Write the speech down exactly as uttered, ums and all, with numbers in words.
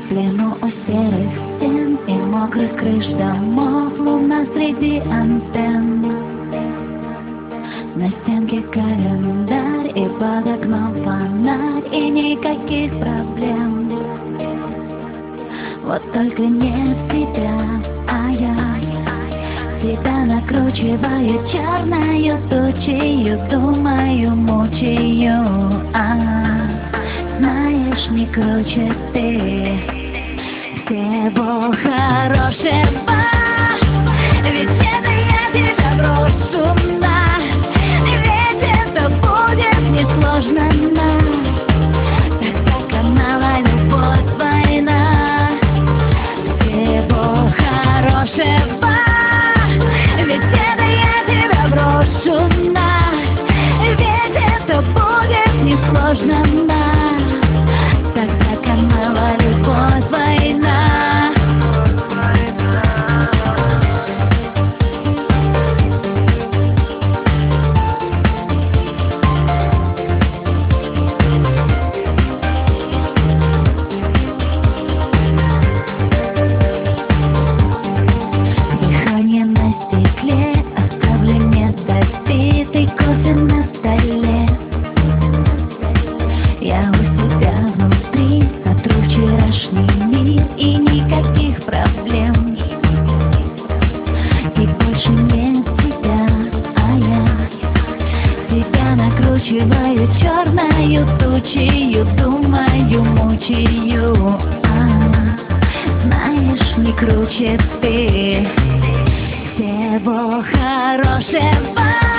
В плену у серых стен и мокрых крыш домов, луна среди антенн. На стенке календарь и под окном фонарь, и никаких проблем. Вот только нет тебя, а я себя накручиваю черною тучею, думаю, мучаю. А знаешь, не круче ты. Всего хорошего, ведь это я тебя брошу на, ведь это будет несложно нас. Так канала любовь, война. Всего хорошего, ведь это я тебя брошу на, ведь это будет несложно нас. Тогда канала любовь, война. Дыхание на стекле, оставлю недопитый кофе на столе. Я у себя внутри сотру вчерашний мир, и никаких проблем. И больше нет тебя, а я себя накручиваю черною тучею, думаю, мучаю. А знаешь, не круче ты. Всего хорошего.